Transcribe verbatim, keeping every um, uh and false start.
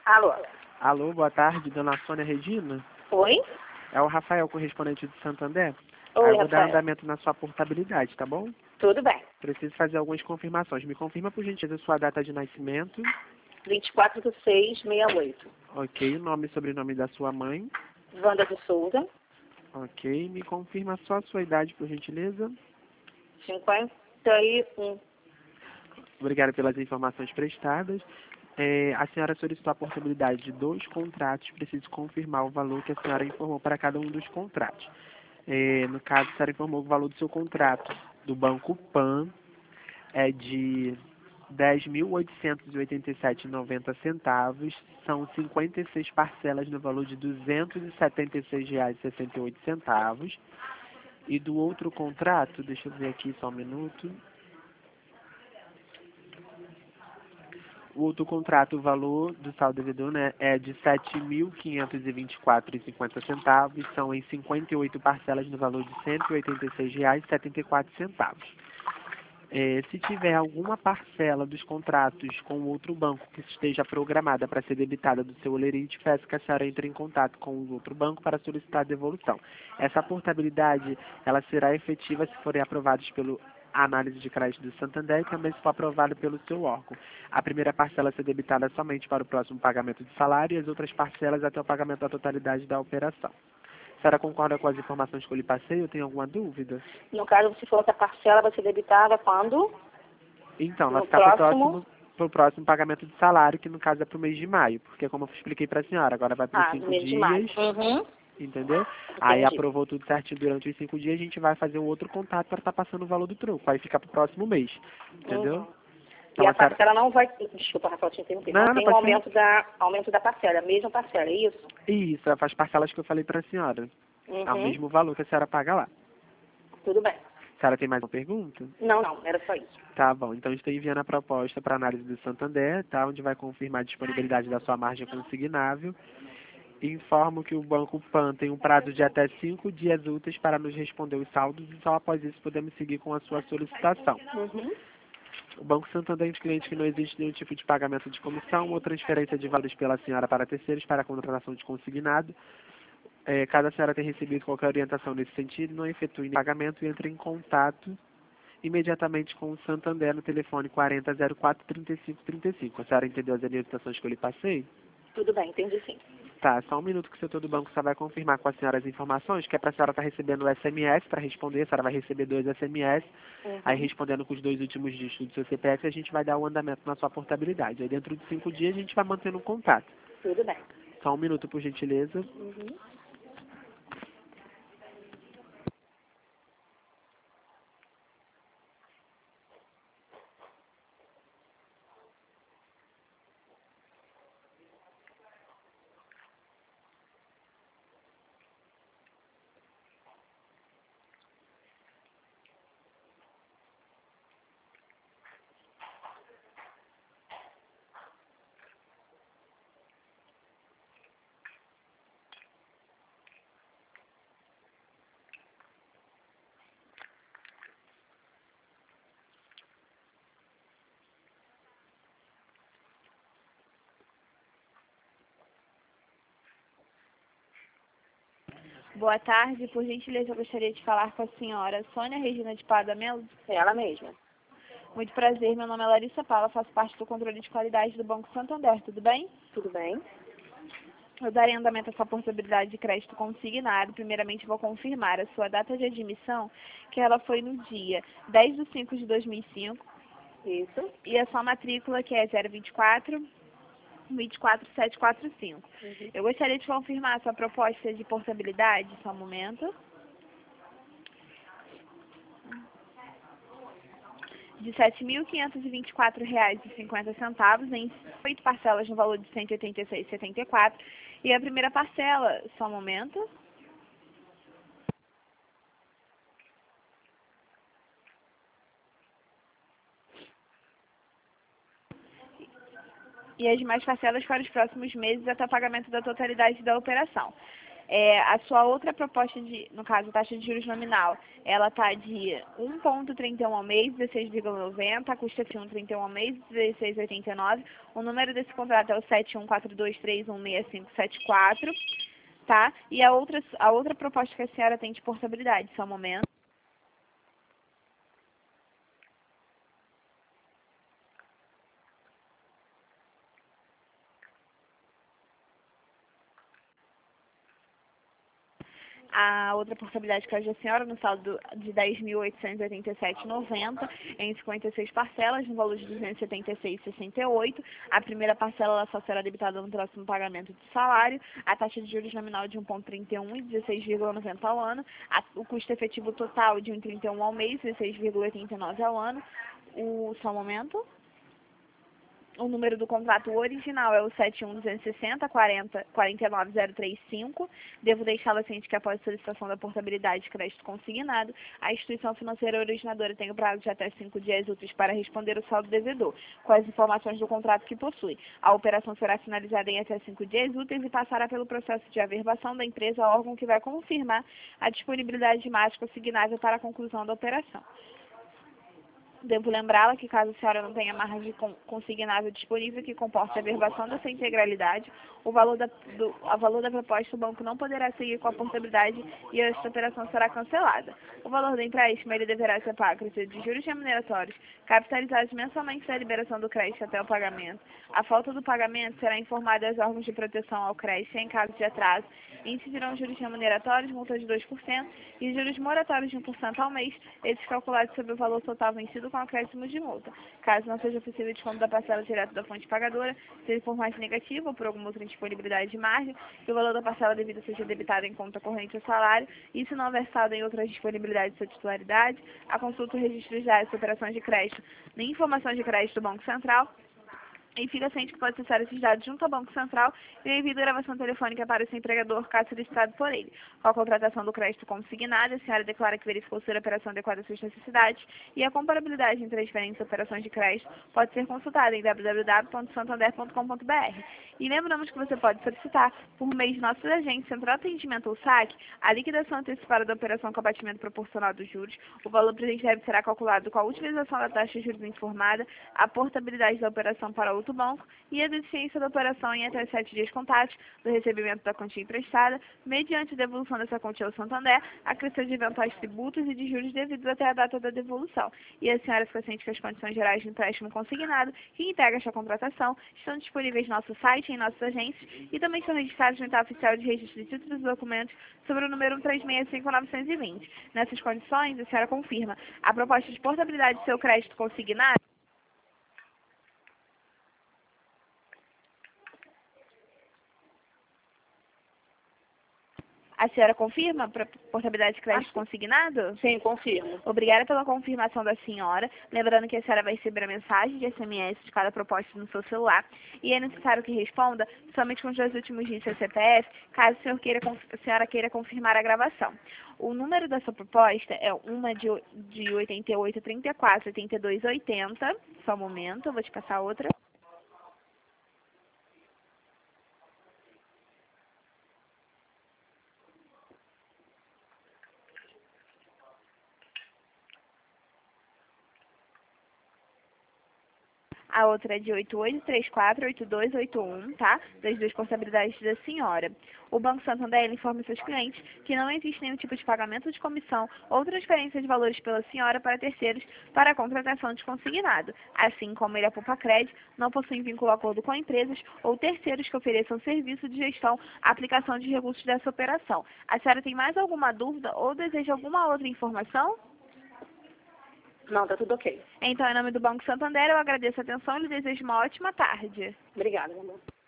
Alô? Alô, boa tarde, dona Sônia Regina. Oi? É o Rafael, correspondente de Santander. Oi, Aí eu vou dar Rafael. andamento na sua portabilidade, tá bom? Tudo bem. Preciso fazer algumas confirmações. Me confirma, por gentileza, sua data de nascimento. vinte e quatro de seis de sessenta e oito. Ok, o nome e sobrenome da sua mãe. Wanda de Souza, Ok, me confirma só a sua idade, por gentileza. cinquenta e um. Obrigado pelas informações prestadas. É, a senhora solicitou a portabilidade de dois contratos. Preciso confirmar o valor que a senhora informou para cada um dos contratos. É, no caso, a senhora informou o valor do seu contrato do Banco Pan é de dez mil oitocentos e oitenta e sete reais e noventa centavos. São cinquenta e seis parcelas no valor de duzentos e setenta e seis reais e sessenta e oito centavos. E do outro contrato, deixa eu ver aqui só um minuto. O outro contrato, o valor do saldo devedor, né, é de sete mil quinhentos e vinte e quatro reais e cinquenta centavos, são em cinquenta e oito parcelas no valor de cento e oitenta e seis reais e setenta e quatro centavos. É, se tiver alguma parcela dos contratos com outro banco que esteja programada para ser debitada do seu olerite, peço que a senhora entre em contato com o outro banco para solicitar a devolução. Essa portabilidade ela será efetiva se forem aprovados pelo análise de crédito do Santander e também se for aprovado pelo seu órgão. A primeira parcela a ser debitada somente para o próximo pagamento de salário e as outras parcelas até o pagamento da totalidade da operação. A senhora concorda com as informações que eu lhe passei ou tem alguma dúvida? No caso, você falou que a parcela vai ser debitada quando? Então, vai No ficar para o próximo? próximo, pro próximo pagamento de salário, que no caso é para o mês de maio, porque como eu expliquei para a senhora, agora vai para os Ah, no cinco mês de maio. dias, Uhum. entendeu? Aí Entendi. aprovou tudo certinho durante os cinco dias, a gente vai fazer um outro contato para estar passando o valor do troco, aí fica para o próximo mês, entendeu? Uhum. E Então a a senhora... parcela não vai... Desculpa, Rafael, te interromper. Não, Não não tem um pode ser. aumento da, aumento da parcela, a mesma parcela, é isso? Isso, faz parcelas que eu falei para a senhora. É o Uhum. mesmo valor que a senhora paga lá. Tudo bem. A senhora tem mais uma pergunta? Não, não, era só isso. Tá bom, então estou enviando a proposta para análise do Santander, tá? Onde vai confirmar a disponibilidade da sua margem consignável. Informo que o Banco Pan tem um prazo de até cinco dias úteis para nos responder os saldos e só após isso podemos seguir com a sua solicitação. Uhum. O Banco Santander é um cliente que não existe nenhum tipo de pagamento de comissão ou transferência de valores pela senhora para terceiros para a contratação de consignado. É, caso a senhora tenha recebido qualquer orientação nesse sentido, não efetue pagamento e entre em contato imediatamente com o Santander no telefone quarenta zero quatro trinta e cinco trinta e cinco. A senhora entendeu as orientações que eu lhe passei? Tudo bem, entendi sim. Tá, só um minuto que o setor do banco só vai confirmar com a senhora as informações, que é para a senhora estar recebendo o S M S para responder, a senhora vai receber dois S M S, Uhum. aí respondendo com os dois últimos dígitos do seu C P F, a gente vai dar o andamento na sua portabilidade. Aí dentro de cinco dias a gente vai mantendo um contato. Tudo bem. Só um minuto, por gentileza. Uhum. Boa tarde, por gentileza eu gostaria de falar com a senhora Sônia Regina de Pada Melo. É ela mesma. Muito prazer, meu nome é Larissa Paula, faço parte do controle de qualidade do Banco Santander, tudo bem? Tudo bem? Eu darei andamento à sua portabilidade de crédito consignado. Primeiramente vou confirmar a sua data de admissão, que ela foi no dia dez de cinco de dois mil e cinco, Isso. e a sua matrícula, que é zero vinte e quatro, vinte e quatro sete quatro cinco. Uhum. Eu gostaria de confirmar a sua proposta de portabilidade, só um momento. De sete mil quinhentos e vinte e quatro reais e cinquenta centavos em oito parcelas no valor de cento e oitenta e seis reais e setenta e quatro centavos. E a primeira parcela, só um momento. E as demais parcelas para os próximos meses até o pagamento da totalidade da operação. É, a sua outra proposta, de, no caso, taxa de juros nominal, ela está de um vírgula trinta e um ao mês, dezesseis vírgula noventa, a custa F um trinta e um ao mês, dezesseis vírgula oitenta e nove. O número desse contrato é o sete um quatro dois três um seis cinco sete quatro, tá? E a outra, a outra proposta que a senhora tem de portabilidade, só um momento. A outra portabilidade que é a senhora no saldo de dez mil oitocentos e oitenta e sete reais e noventa centavos em cinquenta e seis parcelas, no valor de duzentos e setenta e seis reais e sessenta e oito centavos. A primeira parcela ela só será debitada no próximo pagamento de salário. A taxa de juros nominal de um vírgula trinta e um e dezesseis vírgula noventa ao ano. A, o custo efetivo total de um vírgula trinta e um ao mês, dezesseis vírgula oitenta e nove ao ano. O, só um momento. O número do contrato original é o sete um duzentos e sessenta, quarenta, quarenta e nove zero trinta e cinco. Devo deixá-la ciente que após a solicitação da portabilidade de crédito consignado, a instituição financeira originadora tem o prazo de até cinco dias úteis para responder o saldo devedor, com as informações do contrato que possui. A operação será finalizada em até cinco dias úteis e passará pelo processo de averbação da empresa ao órgão que vai confirmar a disponibilidade de margem consignável para a conclusão da operação. Devo lembrá-la que, caso a senhora não tenha margem consignável disponível que comporte a averbação da sua integralidade, o valor da, do, a valor da proposta, o banco não poderá seguir com a portabilidade e esta operação será cancelada. O valor do empréstimo ele deverá ser pago a crédito de juros remuneratórios, capitalizados mensalmente da liberação do crédito até o pagamento. A falta do pagamento será informada aos órgãos de proteção ao crédito em caso de atraso. Incidirão juros remuneratórios, multa de dois por cento e juros moratórios de um por cento ao mês, esses calculados sobre o valor total vencido com acréscimo de multa. Caso não seja possível desconto da parcela direto da fonte pagadora, seja por mais negativo ou por alguma outra indisponibilidade de margem, que o valor da parcela devida seja debitado em conta corrente ou salário, e se não houver saldo em outras disponibilidades de sua titularidade, a consulta o registro de dados de operações de crédito nem informações de crédito do Banco Central, e fica ciente que pode acessar esses dados junto ao Banco Central e envia gravação telefônica para o seu empregador, caso solicitado por ele. Com a contratação do crédito consignado, a senhora declara que verificou ser a operação adequada às suas necessidades e a comparabilidade entre as diferentes operações de crédito pode ser consultada em w w w ponto santander ponto com ponto b r. E lembramos que você pode solicitar, por meio de nossos agentes, Central Atendimento ou S A C, a liquidação antecipada da operação com abatimento proporcional dos juros. O valor presente deve será calculado com a utilização da taxa de juros informada, a portabilidade da operação para outro banco e a deficiência da operação em até sete dias contábeis do recebimento da quantia emprestada, mediante a devolução dessa quantia ao Santander, a crescer de eventuais tributos e de juros devidos até a data da devolução. E a senhora fica ciente que as condições gerais de empréstimo consignado que integra esta contratação estão disponíveis no nosso site, em nossos agentes, e também estão registrados no Unidade Oficial de Registro de Títulos e Documentos sobre o número um três seis cinco nove dois zero. Nessas condições, a senhora confirma a proposta de portabilidade do seu crédito consignado. A senhora confirma para portabilidade de crédito consignado? Sim, confirmo. Obrigada pela confirmação da senhora. Lembrando que a senhora vai receber a mensagem de S M S de cada proposta no seu celular. E é necessário que responda somente com os dois últimos dígitos do seu C P F, caso a senhora queira, a senhora queira confirmar a gravação. O número da sua proposta é uma de, de oitenta e oito, trinta e quatro, oitenta e dois, oitenta. Só um momento, eu vou te passar outra. A outra é de oito oito três quatro, oito dois oito um, tá? Das duas portabilidades da senhora. O Banco Santander ele informa seus clientes que não existe nenhum tipo de pagamento de comissão ou transferência de valores pela senhora para terceiros para a contratação de consignado. Assim como ele, a Poupa Crédito, não possui vínculo acordo com empresas ou terceiros que ofereçam serviço de gestão, aplicação de recursos dessa operação. A senhora tem mais alguma dúvida ou deseja alguma outra informação? Não, tá tudo ok. Então, em nome do Banco Santander, eu agradeço a atenção e lhe desejo uma ótima tarde. Obrigada, meu amor.